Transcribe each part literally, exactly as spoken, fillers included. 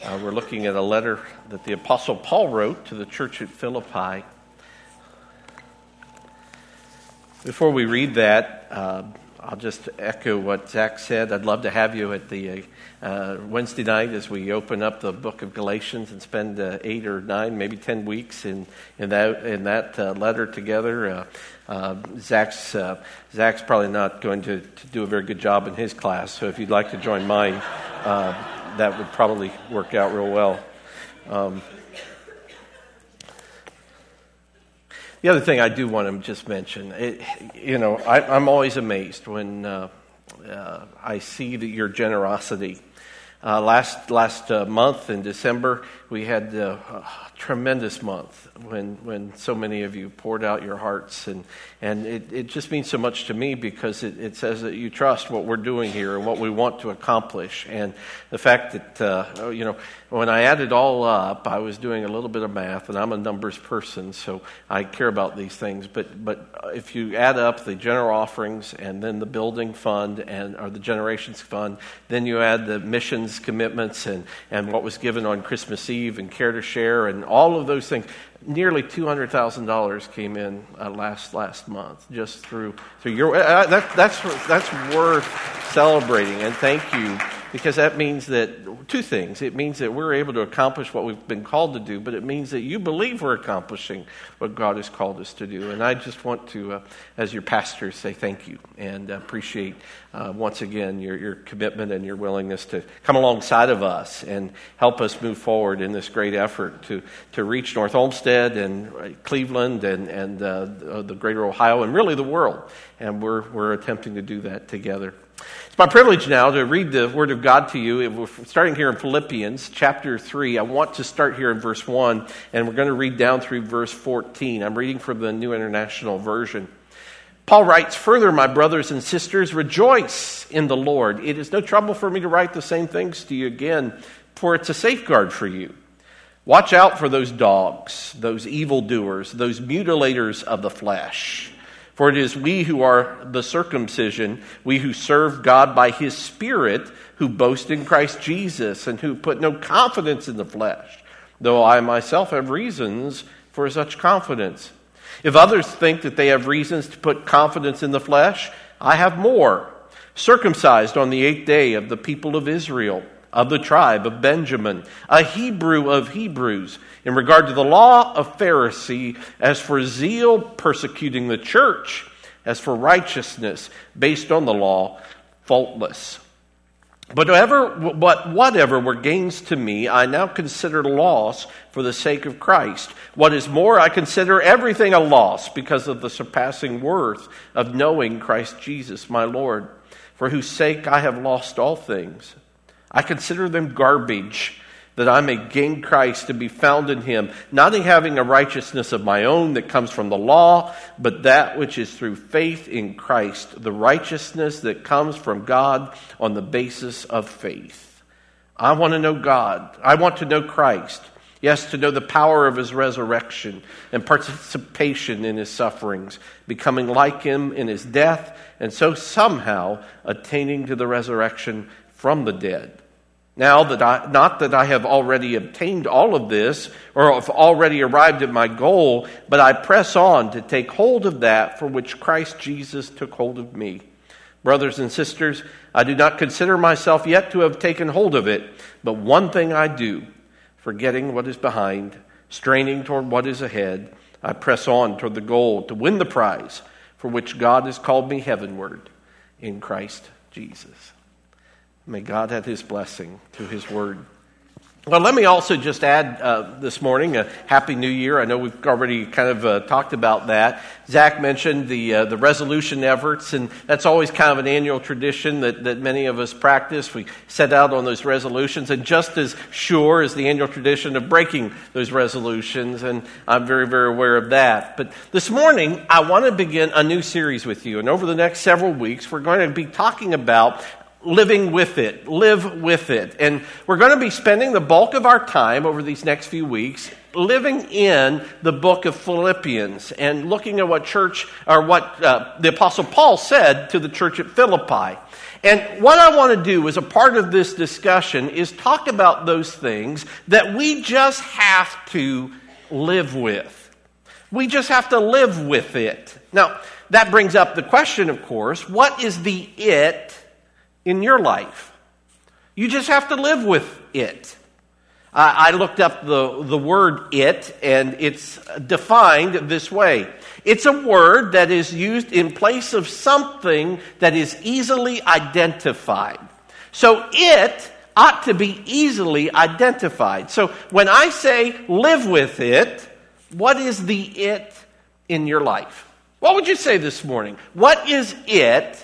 Uh, we're looking at a letter that the Apostle Paul wrote to the church at Philippi. Before we read that, uh, I'll just echo what Zach said. I'd love to have you at the uh, Wednesday night as we open up the book of Galatians and spend uh, eight or nine, maybe ten weeks in in that in that uh, letter together. Uh, uh, Zach's uh, Zach's probably not going to, to do a very good job in his class, so if you'd like to join mine, uh, that would probably work out real well. Um, The other thing I do want to just mention, it, you know, I, I'm always amazed when uh, uh, I see that your generosity. Uh, last last uh, month in December, we had uh, a tremendous month when when so many of you poured out your hearts, and and it, it just means so much to me because it, it says that you trust what we're doing here and what we want to accomplish, and the fact that uh, you know when I added all up, I was doing a little bit of math, and I'm a numbers person, so I care about these things. But but if you add up the general offerings and then the building fund and or the generations fund, then you add the missions commitments and, and what was given on Christmas Eve and Care to Share and all of those things, nearly two hundred thousand dollars came in uh, last last month just through through your uh, that that's that's worth celebrating, and thank you, because that means that two things. It means that we're able to accomplish what we've been called to do, but it means that you believe we're accomplishing what God has called us to do. And I just want to, uh, as your pastor, say thank you and appreciate uh, once again your, your commitment and your willingness to come alongside of us and help us move forward in this great effort to, to reach North Olmsted and Cleveland and, and uh, the greater Ohio and really the world. And we're we're attempting to do that together. It's my privilege now to read the Word of God to you. We're starting here in Philippians chapter three. I want to start here in verse one, and we're going to read down through verse fourteen. I'm reading from the New International Version. Paul writes, "Further, my brothers and sisters, rejoice in the Lord. It is no trouble for me to write the same things to you again, for it's a safeguard for you. Watch out for those dogs, those evildoers, those mutilators of the flesh. For it is we who are the circumcision, we who serve God by His Spirit, who boast in Christ Jesus, and who put no confidence in the flesh, though I myself have reasons for such confidence. If others think that they have reasons to put confidence in the flesh, I have more. Circumcised on the eighth day of the people of Israel, of the tribe of Benjamin, a Hebrew of Hebrews, in regard to the law of Pharisee, as for zeal persecuting the church, as for righteousness based on the law, faultless. But whatever, but whatever were gains to me, I now consider loss for the sake of Christ. What is more, I consider everything a loss because of the surpassing worth of knowing Christ Jesus, my Lord, for whose sake I have lost all things. I consider them garbage, that I may gain Christ and be found in Him, not having a righteousness of my own that comes from the law, but that which is through faith in Christ, the righteousness that comes from God on the basis of faith. I want to know God. I want to know Christ. Yes, to know the power of His resurrection and participation in His sufferings, becoming like Him in His death, and so somehow attaining to the resurrection from the dead. Now that I, not that I have already obtained all of this, or have already arrived at my goal, but I press on to take hold of that for which Christ Jesus took hold of me. Brothers and sisters, I do not consider myself yet to have taken hold of it, but one thing I do, forgetting what is behind, straining toward what is ahead, I press on toward the goal to win the prize for which God has called me heavenward in Christ Jesus." May God add His blessing to His word. Well, let me also just add uh, this morning a Happy New Year. I know we've already kind of uh, talked about that. Zach mentioned the uh, the resolution efforts, and that's always kind of an annual tradition that, that many of us practice. We set out on those resolutions, and just as sure is the annual tradition of breaking those resolutions, and I'm very, very aware of that. But this morning, I want to begin a new series with you, and over the next several weeks, we're going to be talking about living with it, live with it. And we're going to be spending the bulk of our time over these next few weeks living in the book of Philippians and looking at what church, or what uh, the Apostle Paul said to the church at Philippi. And what I want to do as a part of this discussion is talk about those things that we just have to live with. We just have to live with it. Now, that brings up the question, of course, what is the it in your life? You just have to live with it. Uh, I looked up the, the word it, and it's defined this way. It's a word that is used in place of something that is easily identified. So it ought to be easily identified. So when I say live with it, what is the it in your life? What would you say this morning? What is it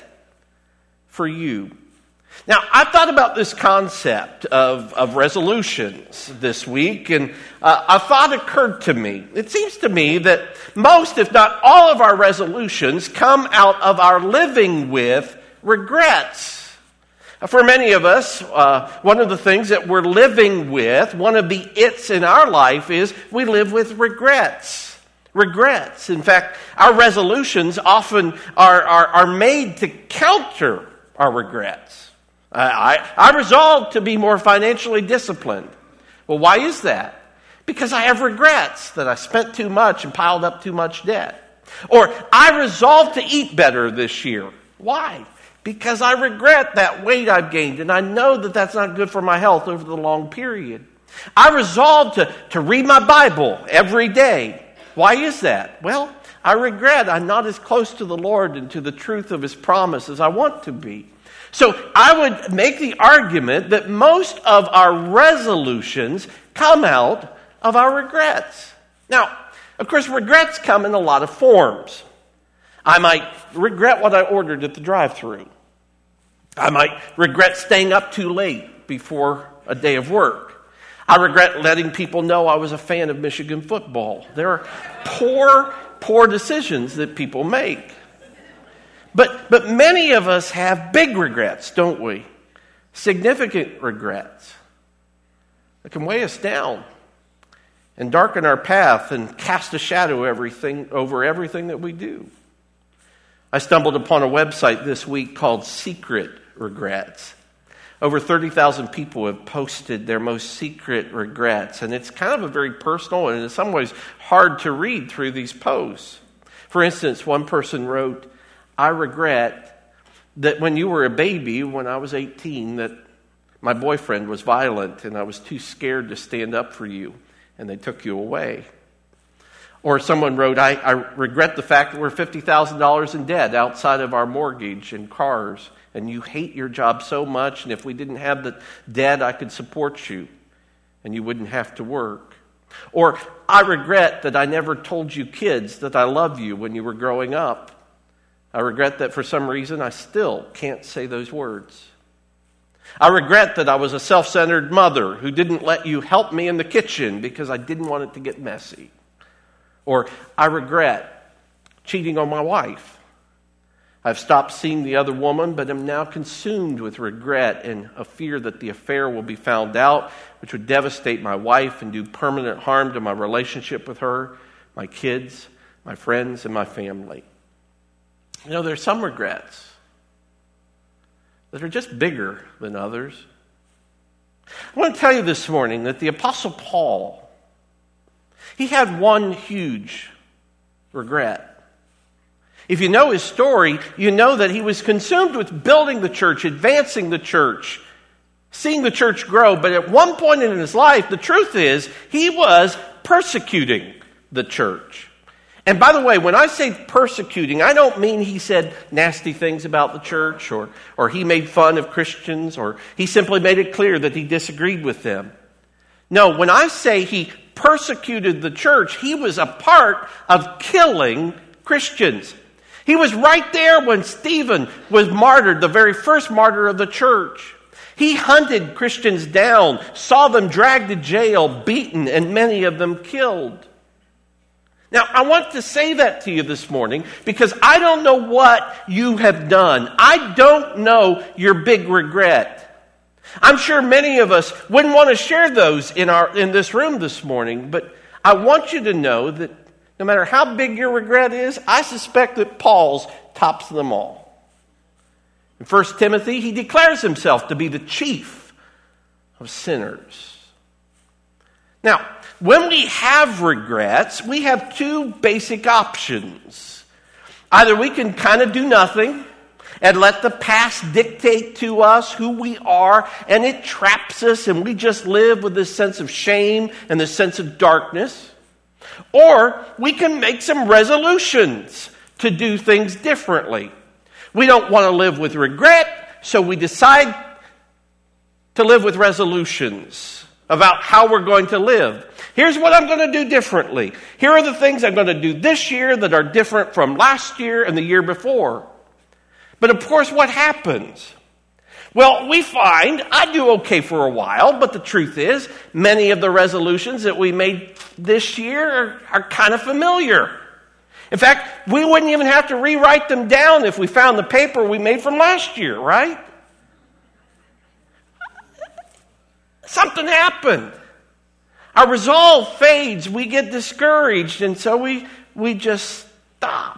for you? Now, I've thought about this concept of, of resolutions this week, and uh, a thought occurred to me. It seems to me that most, if not all, of our resolutions come out of our living with regrets. For many of us, uh, one of the things that we're living with, one of the its in our life is we live with regrets. Regrets. In fact, our resolutions often are, are, are made to counter our regrets. I, I, I resolved to be more financially disciplined. Well, why is that? Because I have regrets that I spent too much and piled up too much debt. Or I resolved to eat better this year. Why? Because I regret that weight I've gained, and I know that that's not good for my health over the long period. I resolved to, to read my Bible every day. Why is that? Well, I regret I'm not as close to the Lord and to the truth of His promise as I want to be. So I would make the argument that most of our resolutions come out of our regrets. Now, of course, regrets come in a lot of forms. I might regret what I ordered at the drive-thru. I might regret staying up too late before a day of work. I regret letting people know I was a fan of Michigan football. There are poor, poor decisions that people make. But, but many of us have big regrets, don't we? Significant regrets that can weigh us down and darken our path and cast a shadow everything over everything that we do. I stumbled upon a website this week called Secret Regrets. Over thirty thousand people have posted their most secret regrets, and it's kind of a very personal and in some ways hard to read through these posts. For instance, one person wrote, I regret that when you were a baby, when I was eighteen, that my boyfriend was violent and I was too scared to stand up for you, and they took you away. Or someone wrote, I, I regret the fact that we're fifty thousand dollars in debt outside of our mortgage and cars, and you hate your job so much, and if we didn't have the debt, I could support you, and you wouldn't have to work. Or, I regret that I never told you kids that I love you when you were growing up. I regret that for some reason I still can't say those words. I regret that I was a self-centered mother who didn't let you help me in the kitchen because I didn't want it to get messy. Or, I regret cheating on my wife. I've stopped seeing the other woman, but am now consumed with regret and a fear that the affair will be found out, which would devastate my wife and do permanent harm to my relationship with her, my kids, my friends, and my family. You know, there's some regrets that are just bigger than others. I want to tell you this morning that the Apostle Paul, he had one huge regret. If you know his story, you know that he was consumed with building the church, advancing the church, seeing the church grow. But at one point in his life, the truth is, he was persecuting the church. And by the way, when I say persecuting, I don't mean he said nasty things about the church, or, or he made fun of Christians, or he simply made it clear that he disagreed with them. No, when I say he persecuted the church, he was a part of killing Christians. He was right there when Stephen was martyred, the very first martyr of the church. He hunted Christians down, saw them dragged to jail, beaten, and many of them killed. Now, I want to say that to you this morning because I don't know what you have done. I don't know your big regret. I'm sure many of us wouldn't want to share those in our in this room this morning, but I want you to know that no matter how big your regret is, I suspect that Paul's tops them all. In First Timothy, he declares himself to be the chief of sinners. Now, when we have regrets, we have two basic options. Either we can kind of do nothing and let the past dictate to us who we are, and it traps us, and we just live with this sense of shame and this sense of darkness. Or we can make some resolutions to do things differently. We don't want to live with regret, so we decide to live with resolutions about how we're going to live. Here's what I'm going to do differently. Here are the things I'm going to do this year that are different from last year and the year before. But of course, what happens? Well, we find I do okay for a while, but the truth is, many of the resolutions that we made this year are, are kind of familiar. In fact, we wouldn't even have to rewrite them down if we found the paper we made from last year, right? Something happened. Our resolve fades, we get discouraged, and so we, we just stop.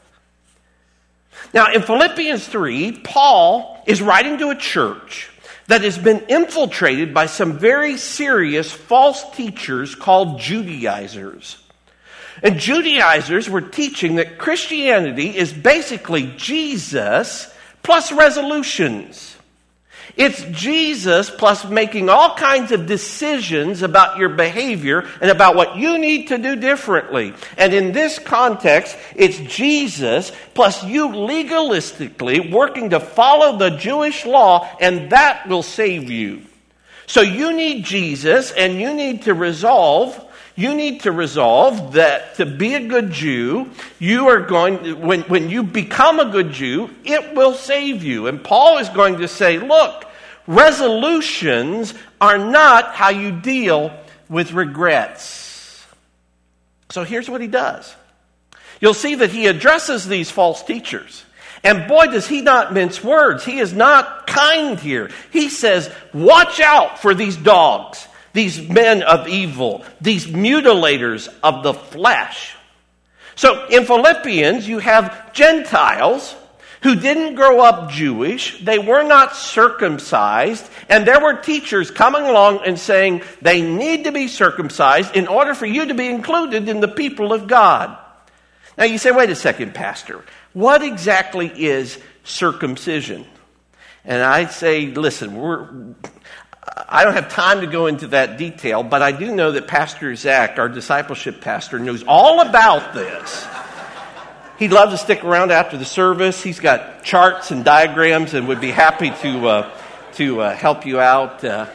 Now, in Philippians three, Paul is writing to a church that has been infiltrated by some very serious false teachers called Judaizers. And Judaizers were teaching that Christianity is basically Jesus plus resolutions. It's Jesus plus making all kinds of decisions about your behavior and about what you need to do differently. And in this context, it's Jesus plus you legalistically working to follow the Jewish law, and that will save you. So you need Jesus, and you need to resolve You need to resolve that to be a good Jew, you are going, when, when you become a good Jew, it will save you. And Paul is going to say, look, resolutions are not how you deal with regrets. So here's what he does. You'll see that he addresses these false teachers. And boy, does he not mince words. He is not kind here. He says, watch out for these dogs. These men of evil, these mutilators of the flesh. So in Philippians, you have Gentiles who didn't grow up Jewish. They were not circumcised. And there were teachers coming along and saying they need to be circumcised in order for you to be included in the people of God. Now you say, wait a second, Pastor. What exactly is circumcision? And I say, listen, we're... I don't have time to go into that detail, but I do know that Pastor Zach, our discipleship pastor, knows all about this. He'd love to stick around after the service. He's got charts and diagrams and would be happy to uh, to uh, help you out. Uh.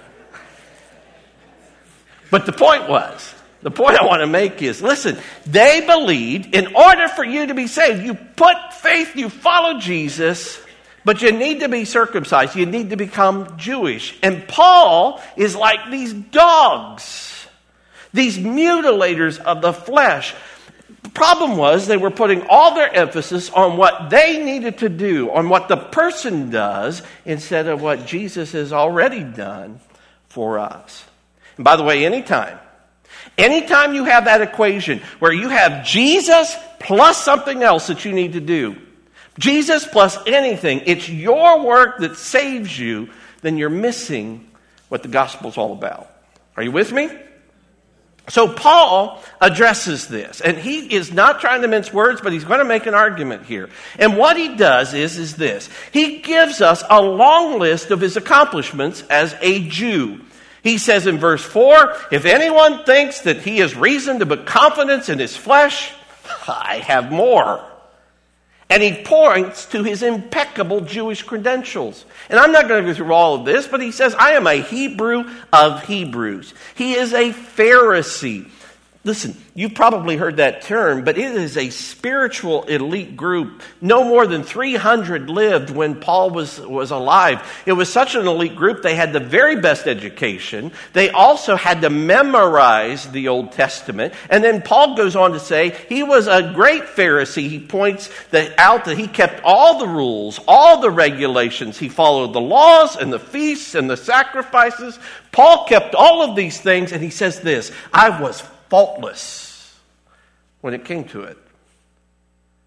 But the point was, the point I want to make is, listen, they believed in order for you to be saved, you put faith, you follow Jesus, but you need to be circumcised. You need to become Jewish. And Paul is like these dogs, these mutilators of the flesh. The problem was they were putting all their emphasis on what they needed to do, on what the person does, instead of what Jesus has already done for us. And by the way, anytime, anytime you have that equation where you have Jesus plus something else that you need to do, Jesus plus anything, it's your work that saves you, then you're missing what the gospel's all about. Are you with me? So Paul addresses this, and he is not trying to mince words, but he's going to make an argument here. And what he does is, is this. He gives us a long list of his accomplishments as a Jew. He says in verse four, if anyone thinks that he has reason to put confidence in his flesh, I have more. And he points to his impeccable Jewish credentials. And I'm not going to go through all of this, but he says, I am a Hebrew of Hebrews. He is a Pharisee. Listen, you've probably heard that term, but it is a spiritual elite group. No more than three hundred lived when Paul was, was alive. It was such an elite group, they had the very best education. They also had to memorize the Old Testament. And then Paul goes on to say he was a great Pharisee. He points that out that he kept all the rules, all the regulations. He followed the laws and the feasts and the sacrifices. Paul kept all of these things, and he says this, I was faultless when it came to it.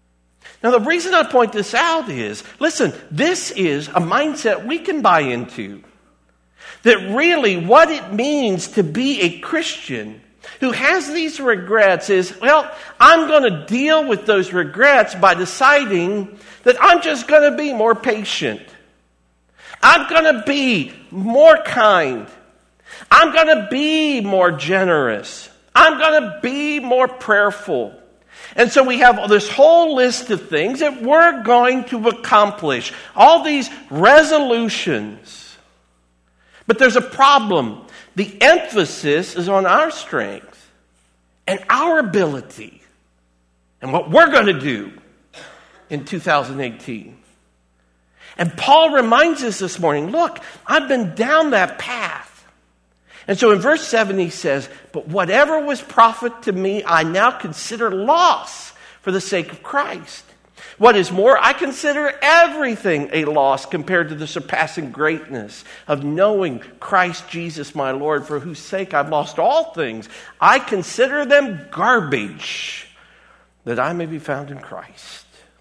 Now, the reason I point this out is, listen, this is a mindset we can buy into. That really what it means to be a Christian who has these regrets is, well, I'm going to deal with those regrets by deciding that I'm just going to be more patient. I'm going to be more kind. I'm going to be more generous. I'm going to be more prayerful. And so we have this whole list of things that we're going to accomplish. All these resolutions. But there's a problem. The emphasis is on our strength and our ability and what we're going to do in two thousand eighteen. And Paul reminds us this morning, look, I've been down that path. And so in verse seven he says, but whatever was profit to me, I now consider loss for the sake of Christ. What is more, I consider everything a loss compared to the surpassing greatness of knowing Christ Jesus my Lord, for whose sake I've lost all things. I consider them garbage, that I may be found in Christ.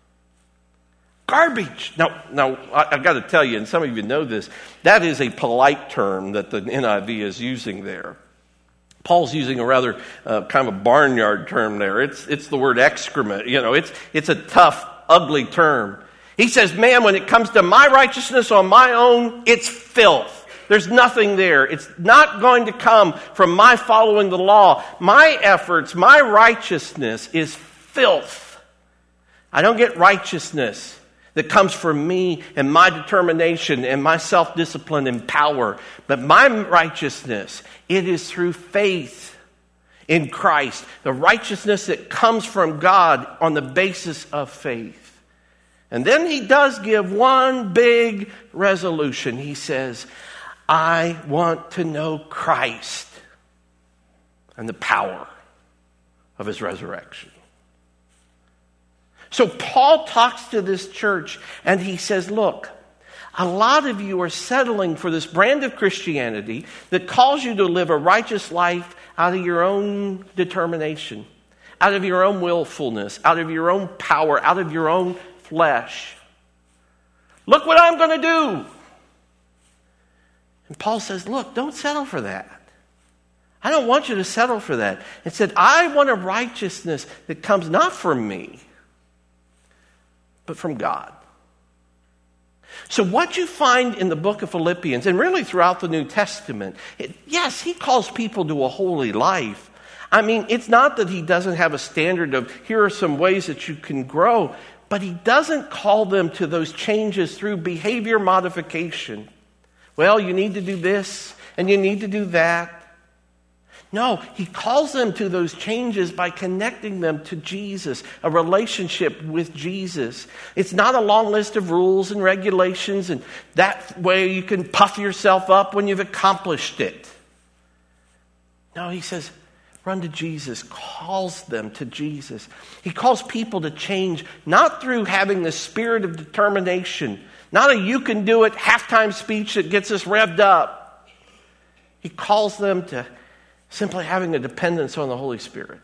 Garbage. Now, now I, I've got to tell you, and some of you know this, that is a polite term that the N I V is using there. Paul's using a rather uh, kind of a barnyard term there. It's it's the word excrement. You know, it's it's a tough, ugly term. He says, man, when it comes to my righteousness on my own, it's filth. There's nothing there. It's not going to come from my following the law. My efforts, my righteousness is filth. I don't get righteousness that comes from me and my determination and my self-discipline and power. But my righteousness, it is through faith in Christ. The righteousness that comes from God on the basis of faith. And then he does give one big resolution. He says, I want to know Christ and the power of his resurrection. So Paul talks to this church and he says, look, a lot of you are settling for this brand of Christianity that calls you to live a righteous life out of your own determination, out of your own willfulness, out of your own power, out of your own flesh. Look what I'm going to do. And Paul says, look, don't settle for that. I don't want you to settle for that. It said, I want a righteousness that comes not from me, but from God. So what you find in the book of Philippians, and really throughout the New Testament, it, yes, he calls people to a holy life. I mean, it's not that he doesn't have a standard of, here are some ways that you can grow, but he doesn't call them to those changes through behavior modification. Well, you need to do this, and you need to do that. No, he calls them to those changes by connecting them to Jesus, a relationship with Jesus. It's not a long list of rules and regulations, and that way you can puff yourself up when you've accomplished it. No, he says, run to Jesus, calls them to Jesus. He calls people to change, not through having the spirit of determination, not a you can do it halftime speech that gets us revved up. He calls them to simply having a dependence on the Holy Spirit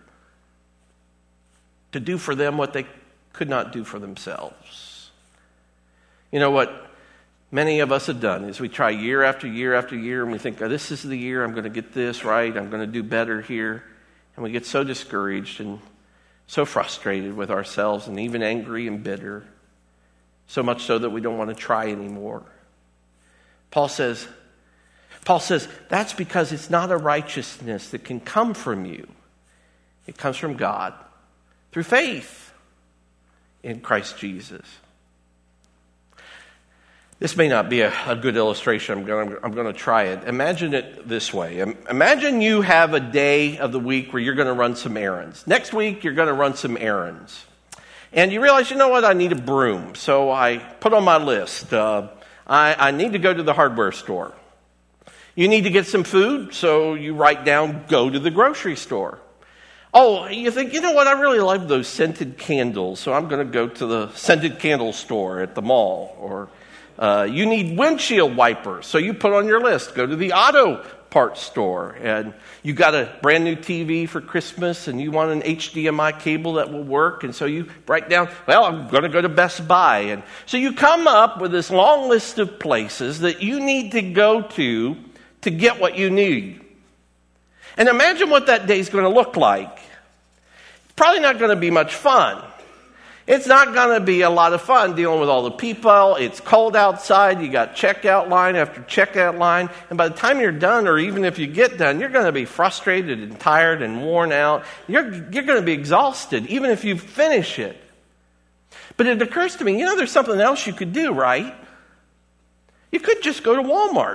to do for them what they could not do for themselves. You know what many of us have done is we try year after year after year and we think, oh, this is the year I'm going to get this right, I'm going to do better here. And we get so discouraged and so frustrated with ourselves and even angry and bitter, so much so that we don't want to try anymore. Paul says, Paul says, that's because it's not a righteousness that can come from you. It comes from God through faith in Christ Jesus. This may not be a, a good illustration. I'm going, I'm going to try it. Imagine it this way. Imagine you have a day of the week where you're going to run some errands. Next week, you're going to run some errands. And you realize, you know what, I need a broom. So I put on my list, uh, I, I need to go to the hardware store. You need to get some food, so you write down, go to the grocery store. Oh, you think, you know what, I really love those scented candles, so I'm going to go to the scented candle store at the mall. Or uh, you need windshield wipers, so you put on your list, go to the auto parts store, and you got a brand new T V for Christmas, and you want an H D M I cable that will work, and so you write down, well, I'm going to go to Best Buy. And so you come up with this long list of places that you need to go to to get what you need. And imagine what that day is going to look like. It's probably not going to be much fun. It's not going to be a lot of fun dealing with all the people. It's cold outside. You got checkout line after checkout line. And by the time you're done, or even if you get done, you're going to be frustrated and tired and worn out. You're, you're going to be exhausted, even if you finish it. But it occurs to me, you know, there's something else you could do, right? You could just go to Walmart.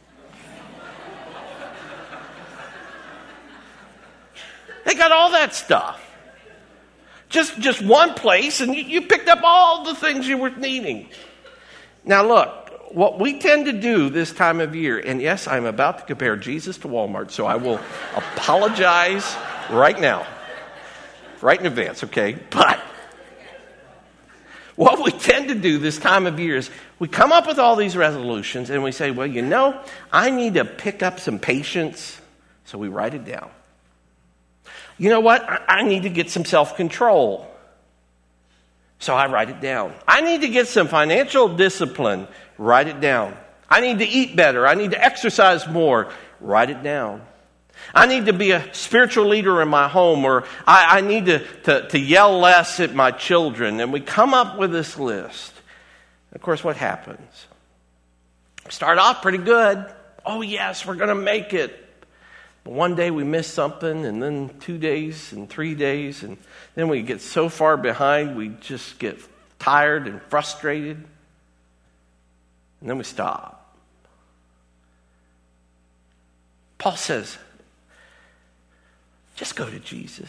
They got all that stuff. Just just one place, and you, you picked up all the things you were needing. Now look, what we tend to do this time of year, and yes, I'm about to compare Jesus to Walmart, so I will apologize right now. Right in advance, okay? But what we tend to do this time of year is we come up with all these resolutions, and we say, well, you know, I need to pick up some patience, so we write it down. You know what? I need to get some self-control. So I write it down. I need to get some financial discipline. Write it down. I need to eat better. I need to exercise more. Write it down. I need to be a spiritual leader in my home, or I, I need to, to, to yell less at my children. And we come up with this list. Of course, what happens? Start off pretty good. Oh, yes, we're going to make it. But one day we miss something, and then two days and three days, and then we get so far behind we just get tired and frustrated, and then we stop. Paul says, just go to Jesus.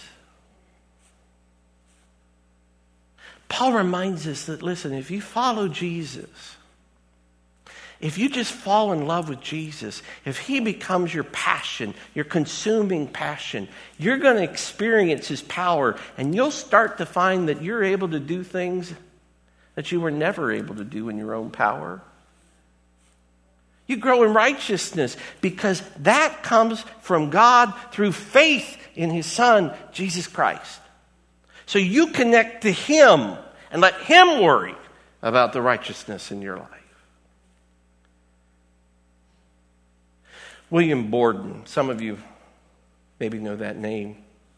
Paul reminds us that, listen, if you follow Jesus, if you just fall in love with Jesus, if he becomes your passion, your consuming passion, you're going to experience his power, and you'll start to find that you're able to do things that you were never able to do in your own power. You grow in righteousness because that comes from God through faith in his Son, Jesus Christ. So you connect to him and let him worry about the righteousness in your life. William Borden, some of you maybe know that name.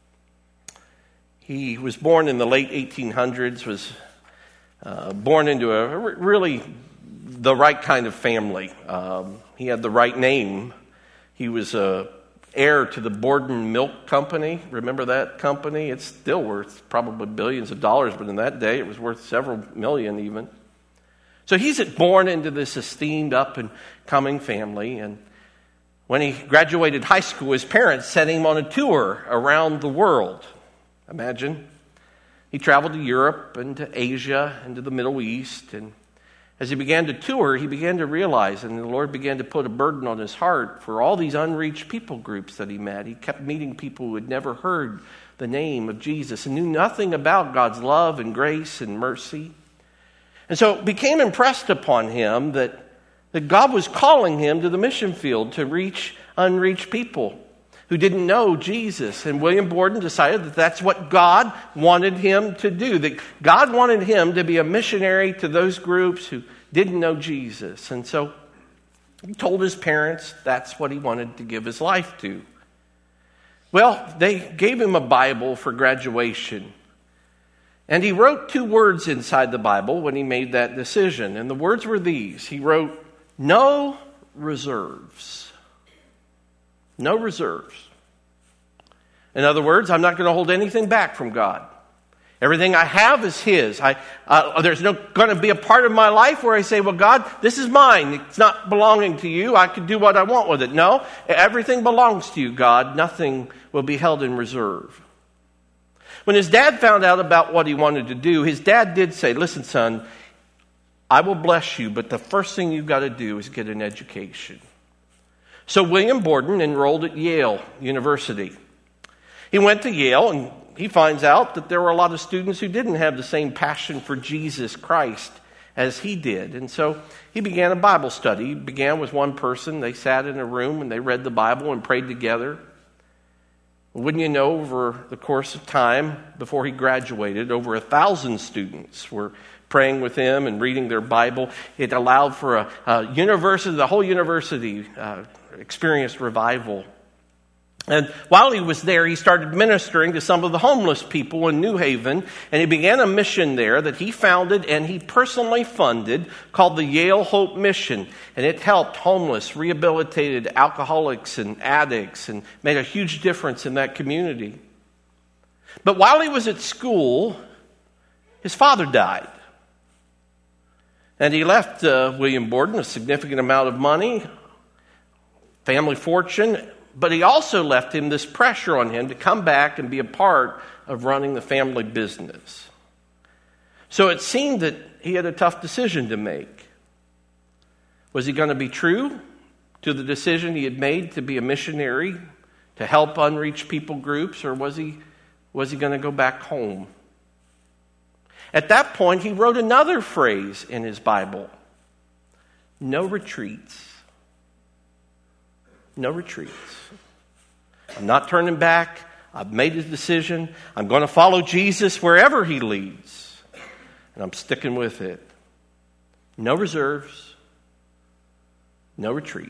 He was born in the late eighteen hundreds, was uh, born into a really the right kind of family. Um, he had the right name. He was a heir to the Borden Milk Company. Remember that company? It's still worth probably billions of dollars, but in that day it was worth several million even. So he's born into this esteemed up and coming family, and when he graduated high school, his parents sent him on a tour around the world. Imagine. He traveled to Europe and to Asia and to the Middle East. And as he began to tour, he began to realize, and the Lord began to put a burden on his heart for all these unreached people groups that he met. He kept meeting people who had never heard the name of Jesus and knew nothing about God's love and grace and mercy. And so it became impressed upon him that that God was calling him to the mission field to reach unreached people who didn't know Jesus. And William Borden decided that that's what God wanted him to do, that God wanted him to be a missionary to those groups who didn't know Jesus. And so he told his parents that's what he wanted to give his life to. Well, they gave him a Bible for graduation. And he wrote two words inside the Bible when he made that decision. And the words were these. He wrote, no reserves. No reserves. In other words, I'm not going to hold anything back from God. Everything I have is his. I, uh, there's no going to be a part of my life where I say, well, God, this is mine. It's not belonging to you. I can do what I want with it. No, everything belongs to you, God. Nothing will be held in reserve. When his dad found out about what he wanted to do, his dad did say, listen, son, I will bless you, but the first thing you've got to do is get an education. So William Borden enrolled at Yale University. He went to Yale, and he finds out that there were a lot of students who didn't have the same passion for Jesus Christ as he did. And so he began a Bible study. He began with one person. They sat in a room and they read the Bible and prayed together. Wouldn't you know, over the course of time, before he graduated, over a thousand students were praying with him and reading their Bible. It allowed for a, a university, the whole university uh, experienced revival. And while he was there, he started ministering to some of the homeless people in New Haven, and he began a mission there that he founded and he personally funded called the Yale Hope Mission. And it helped homeless, rehabilitated alcoholics and addicts and made a huge difference in that community. But while he was at school, his father died. And he left uh, William Borden a significant amount of money, family fortune, but he also left him this pressure on him to come back and be a part of running the family business. So it seemed that he had a tough decision to make. Was he going to be true to the decision he had made to be a missionary, to help unreached people groups, or was he, was he going to go back home? At that point, he wrote another phrase in his Bible: no retreats. No retreats. I'm not turning back. I've made a decision. I'm going to follow Jesus wherever he leads. And I'm sticking with it. No reserves. No retreats.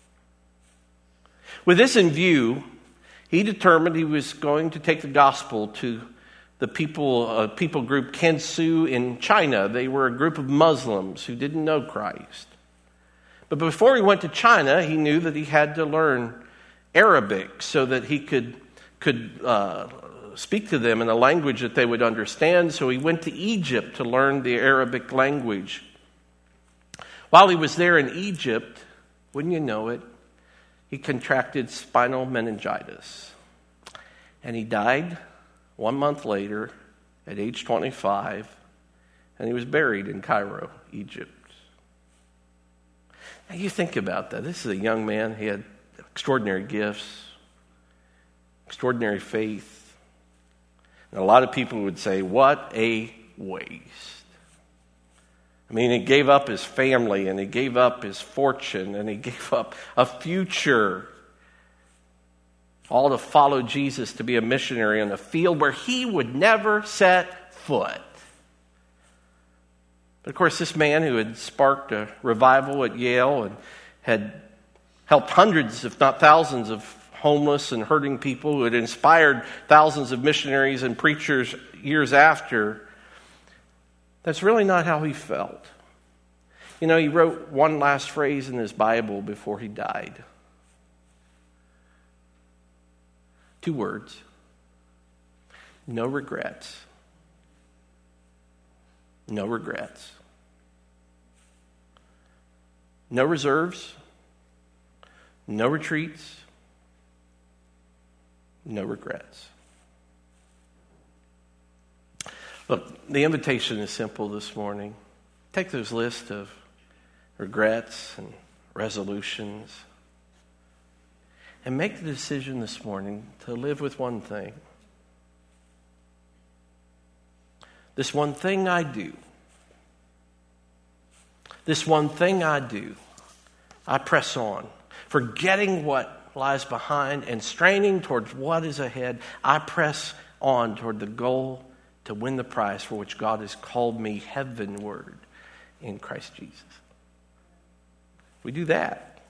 With this in view, he determined he was going to take the gospel to the people, uh, people group Kansu in China. They were a group of Muslims who didn't know Christ. But before he went to China, he knew that he had to learn Arabic so that he could, could uh, speak to them in a language that they would understand. So he went to Egypt to learn the Arabic language. While he was there in Egypt, wouldn't you know it, he contracted spinal meningitis. And he died one month later at age twenty-five, and he was buried in Cairo, Egypt. Now you think about that. This is a young man. He had extraordinary gifts, extraordinary faith. And a lot of people would say, what a waste. I mean, he gave up his family, and he gave up his fortune, and he gave up a future, all to follow Jesus, to be a missionary in a field where he would never set foot. But of course, this man who had sparked a revival at Yale and had helped hundreds, if not thousands, of homeless and hurting people, who had inspired thousands of missionaries and preachers years after, that's really not how he felt. You know, he wrote one last phrase in his Bible before he died. Two words. No regrets. No regrets. No reserves. No retreats. No regrets. Look, the invitation is simple this morning. Take those lists of regrets and resolutions and make the decision this morning to live with one thing. This one thing I do. This one thing I do. I press on, forgetting what lies behind and straining towards what is ahead. I press on toward the goal to win the prize for which God has called me heavenward in Christ Jesus. We do that,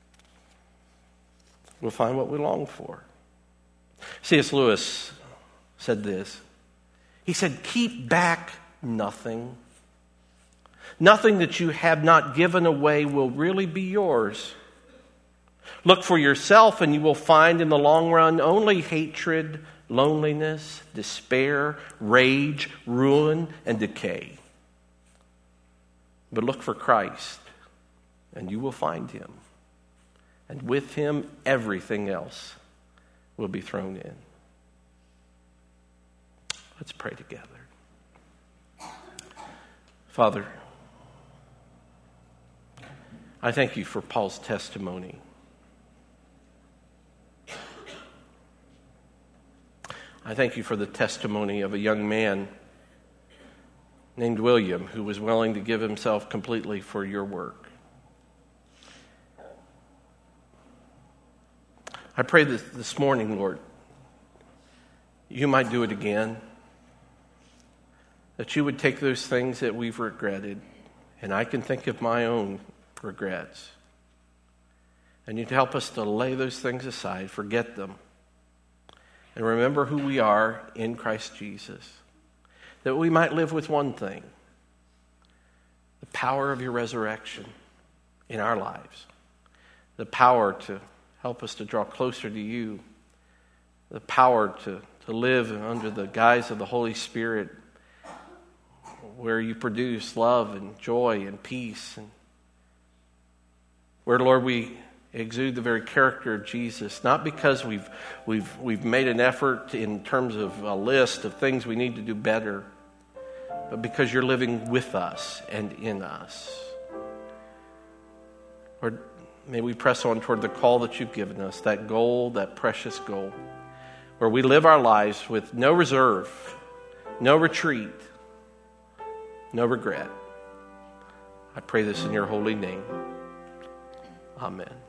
we'll find what we long for. C S Lewis said this. He said, keep back nothing. Nothing that you have not given away will really be yours. Look for yourself and you will find in the long run only hatred, loneliness, despair, rage, ruin, and decay. But look for Christ and you will find him. And with him, everything else will be thrown in. Let's pray together. Father, I thank you for Paul's testimony. I thank you for the testimony of a young man named William, who was willing to give himself completely for your work. I pray that this morning, Lord, you might do it again, that you would take those things that we've regretted, and I can think of my own regrets, and you'd help us to lay those things aside, forget them, and remember who we are in Christ Jesus, that we might live with one thing, the power of your resurrection in our lives, the power to help us to draw closer to you, the power to, to live under the guise of the Holy Spirit, where you produce love and joy and peace, and where, Lord, we exude the very character of Jesus, not because we've we've we've made an effort in terms of a list of things we need to do better, but because you're living with us and in us. Lord, may we press on toward the call that you've given us, that goal, that precious goal, where we live our lives with no reserve, no retreat, no regret. I pray this in your holy name. Amen.